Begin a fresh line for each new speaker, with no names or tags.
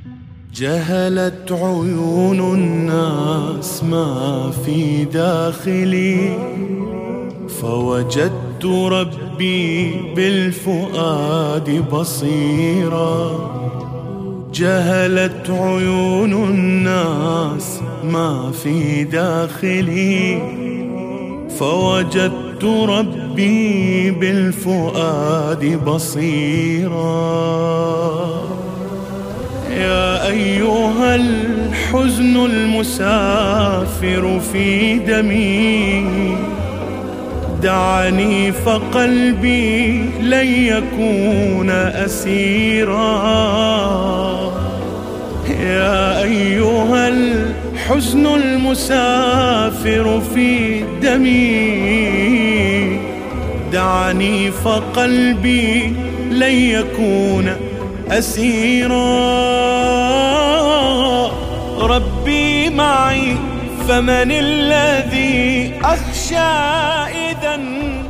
جهلت عيون الناس ما في داخلي، فوجدت ربي بالفؤاد بصيرا. جهلت عيون الناس ما في داخلي، فوجدت ربي بالفؤاد بصيرا. يا أيها الحزن المسافر في دمي، دعني فقلبي لن يكون أسيرا. يا أيها الحزن المسافر في دمي، دعني فقلبي لن يكون أسيرا. ربي معي فمن الذي أخشى إذا